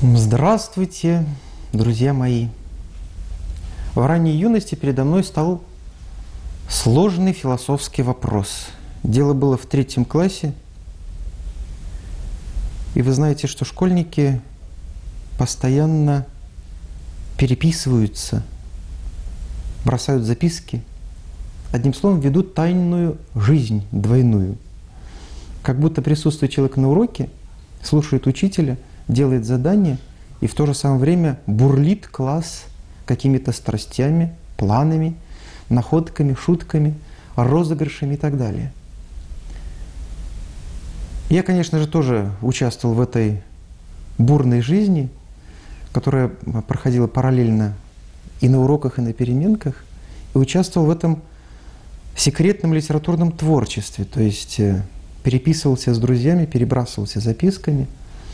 Здравствуйте, друзья мои! В ранней юности передо мной стал сложный философский вопрос. Дело было в 3 классе. И вы знаете, что школьники постоянно переписываются, бросают записки. Одним словом, ведут тайную жизнь двойную. Как будто присутствует человек на уроке, слушает учителя, делает задания и в то же самое время бурлит класс какими-то страстями, планами, находками, шутками, розыгрышами и так далее. Я, конечно же, тоже участвовал в этой бурной жизни, которая проходила параллельно и на уроках, и на переменках, и участвовал в этом секретном литературном творчестве, то есть переписывался с друзьями, перебрасывался записками.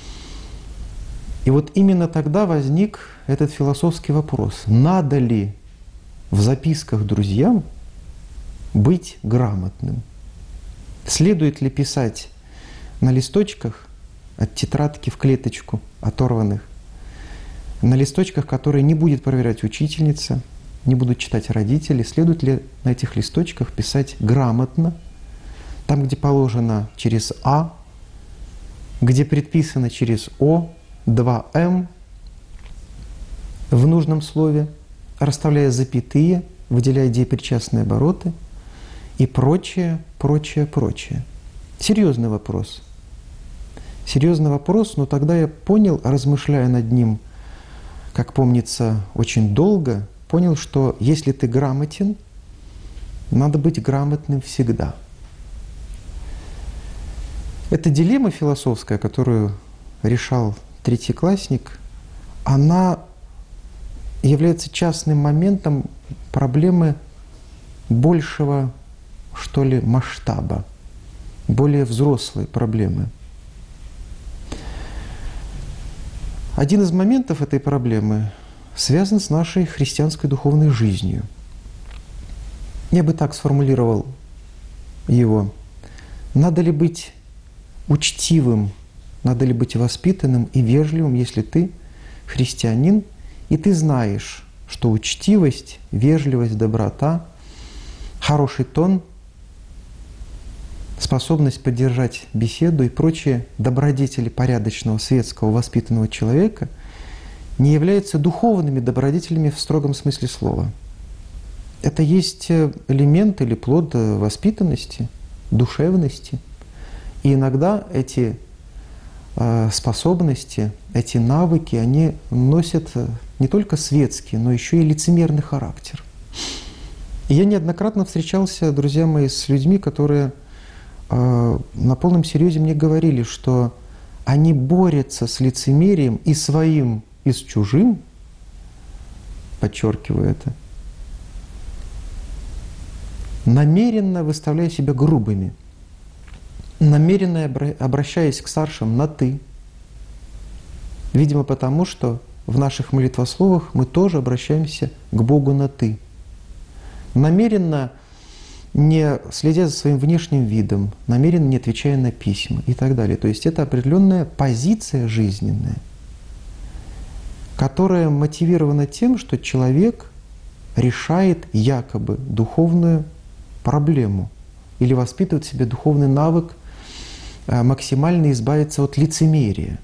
И вот именно тогда возник этот философский вопрос: надо ли в записках друзьям быть грамотным? Следует ли писать на листочках от тетрадки в клеточку оторванных, на листочках, которые не будет проверять учительница, не будут читать родители, следует ли на этих листочках писать грамотно, там, где положено через «а», где предписано через «о», 2 в нужном слове, расставляя запятые, выделяя депричастные обороты и прочее, прочее, прочее. Серьезный вопрос. Серьезный вопрос, но тогда я понял, размышляя над ним, как помнится, очень долго, понял, что если ты грамотен, надо быть грамотным всегда. Эта дилемма философская, которую решал третьеклассник, она является частным моментом проблемы большего, что ли, масштаба, более взрослой проблемы. Один из моментов этой проблемы связан с нашей христианской духовной жизнью. Я бы так сформулировал его. Надо ли быть учтивым, надо ли быть воспитанным и вежливым, если ты христианин, и ты знаешь, что учтивость, вежливость, доброта, хороший тон, способность поддержать беседу и прочие добродетели порядочного, светского, воспитанного человека не являются духовными добродетелями в строгом смысле слова. Это есть элемент или плод воспитанности, душевности. И иногда эти способности, эти навыки, они носят не только светский, но еще и лицемерный характер. И я неоднократно встречался, друзья мои, с людьми, которые на полном серьезе мне говорили, что они борются с лицемерием и своим, и с чужим, подчеркиваю это, намеренно выставляя себя грубыми, намеренно обращаясь к старшим на «ты». Видимо, потому что в наших молитвословах мы тоже обращаемся к Богу на «ты». Намеренно не следя за своим внешним видом, намеренно не отвечая на письма и так далее. То есть это определенная позиция жизненная, которая мотивирована тем, что человек решает якобы духовную проблему или воспитывает в себе духовный навык максимально избавиться от лицемерия,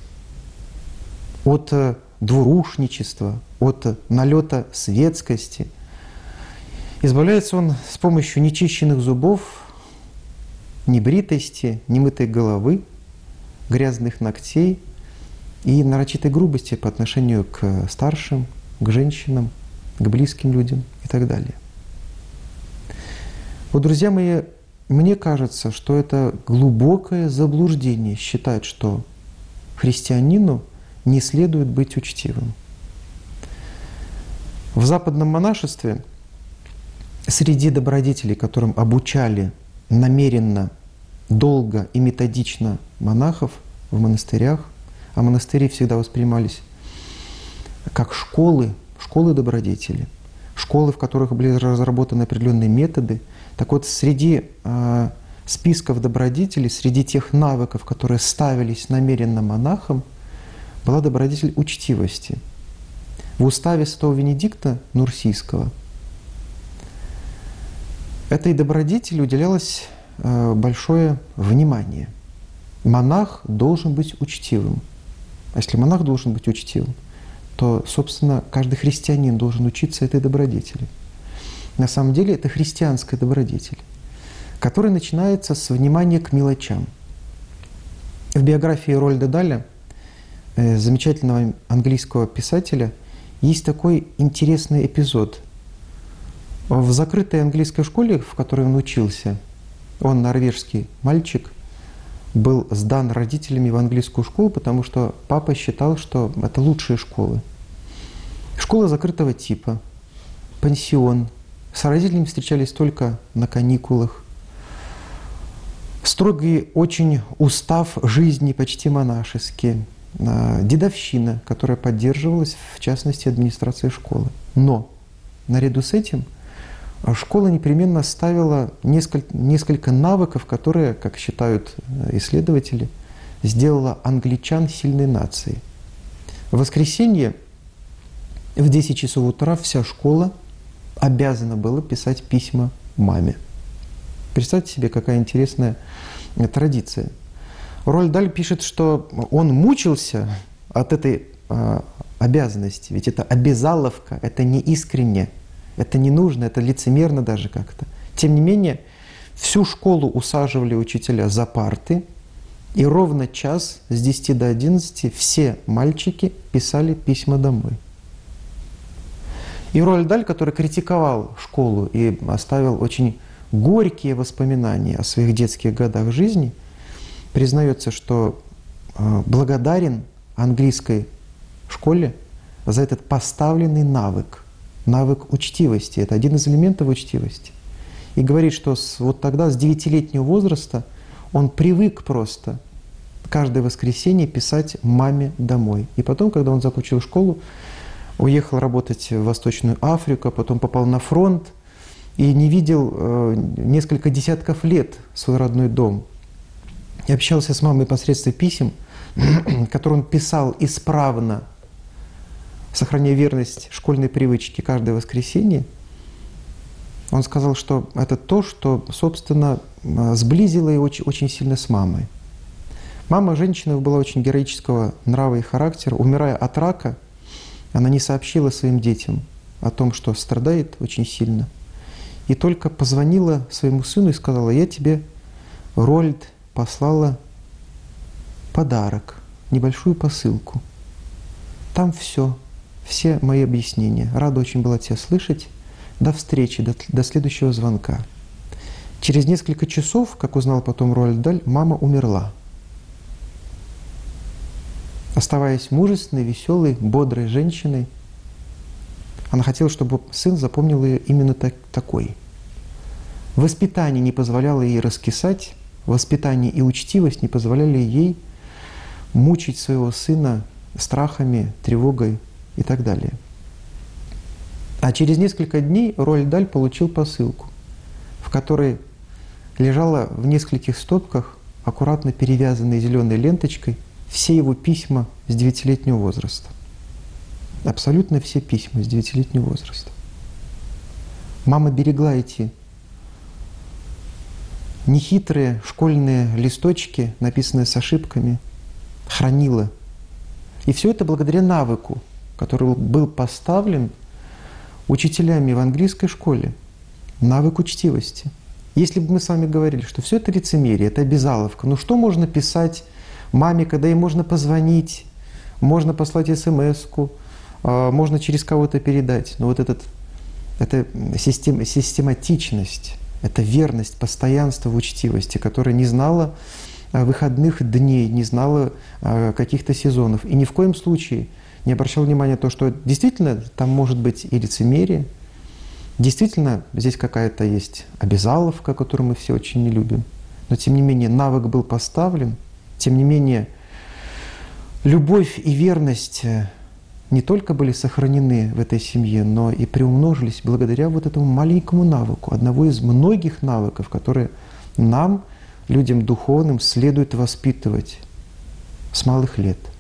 от двурушничества, от налета светскости. Избавляется он с помощью нечищенных зубов, небритости, немытой головы, грязных ногтей и нарочитой грубости по отношению к старшим, к женщинам, к близким людям и так далее. Вот, друзья мои, мне кажется, что это глубокое заблуждение считать, что христианину не следует быть учтивым. В западном монашестве среди добродетелей, которым обучали намеренно, долго и методично монахов в монастырях, а монастыри всегда воспринимались как школы добродетели, школы, в которых были разработаны определенные методы. Так вот, среди списков добродетелей, среди тех навыков, которые ставились намеренно монахам, была добродетель учтивости. В уставе святого Венедикта Нурсийского этой добродетели уделялось большое внимание. Монах должен быть учтивым. А если монах должен быть учтивым, то, собственно, каждый христианин должен учиться этой добродетели. На самом деле это христианская добродетель, которая начинается с внимания к мелочам. В биографии Рольда Даля, замечательного английского писателя, есть такой интересный эпизод. В закрытой английской школе, в которой он учился, он, норвежский мальчик, был сдан родителями в английскую школу, потому что папа считал, что это лучшие школы. Школа закрытого типа, пансион. С родителями встречались только на каникулах. Строгий очень устав жизни, почти монашеский. Дедовщина, которая поддерживалась, в частности, администрацией школы. Но наряду с этим школа непременно ставила несколько навыков, которые, как считают исследователи, сделала англичан сильной нацией. В воскресенье в 10 часов утра вся школа обязана была писать письма маме. Представьте себе, какая интересная традиция. Рольд Даль пишет, что он мучился от этой обязанности, ведь это обязаловка, это не искренне, это не нужно, это лицемерно даже как-то. Тем не менее, всю школу усаживали учителя за парты, и ровно час с 10 до 11 все мальчики писали письма домой. И Рольд Даль, который критиковал школу и оставил очень горькие воспоминания о своих детских годах жизни, признается, что благодарен английской школе за этот поставленный навык, навык учтивости. Это один из элементов учтивости. И говорит, что вот тогда, с 9-летнего возраста, он привык просто каждое воскресенье писать маме домой. И потом, когда он закончил школу, уехал работать в Восточную Африку, потом попал на фронт и не видел несколько десятков лет свой родной дом. И общался с мамой посредством писем, которые он писал исправно, сохраняя верность школьной привычке каждое воскресенье. Он сказал, что это то, что, собственно, сблизило его очень сильно с мамой. Мама женщина была очень героического нрава и характера. Умирая от рака, она не сообщила своим детям о том, что страдает очень сильно. И только позвонила своему сыну и сказала: «Я тебе, Рольд, послала подарок, небольшую посылку. Там все мои объяснения. Рада очень была тебя слышать. До встречи, до следующего звонка». Через несколько часов, как узнал потом Рольд Даль, мама умерла. Оставаясь мужественной, веселой, бодрой женщиной, она хотела, чтобы сын запомнил ее именно такой. Воспитание не позволяло ей раскисать, воспитание и учтивость не позволяли ей мучить своего сына страхами, тревогой и так далее. А через несколько дней Рольд Даль получил посылку, в которой лежала в нескольких стопках, аккуратно перевязанной зеленой ленточкой, все его письма с 9-летнего возраста. Абсолютно все письма с 9-летнего возраста. Мама берегла эти нехитрые школьные листочки, написанные с ошибками, хранила. И все это благодаря навыку, который был поставлен учителями в английской школе. Навык учтивости. Если бы мы с вами говорили, что все это лицемерие, это обязаловка, ну что можно писать маме, когда ей можно позвонить, можно послать смс-ку, можно через кого-то передать. Но вот эта систематичность, это верность, постоянство в учтивости, которая не знала выходных дней, не знала каких-то сезонов. И ни в коем случае не обращал внимания на то, что действительно там может быть и лицемерие, действительно здесь какая-то есть обязаловка, которую мы все очень не любим. Но тем не менее навык был поставлен, тем не менее любовь и верность не только были сохранены в этой семье, но и приумножились благодаря вот этому маленькому навыку, одного из многих навыков, которые нам, людям духовным, следует воспитывать с малых лет.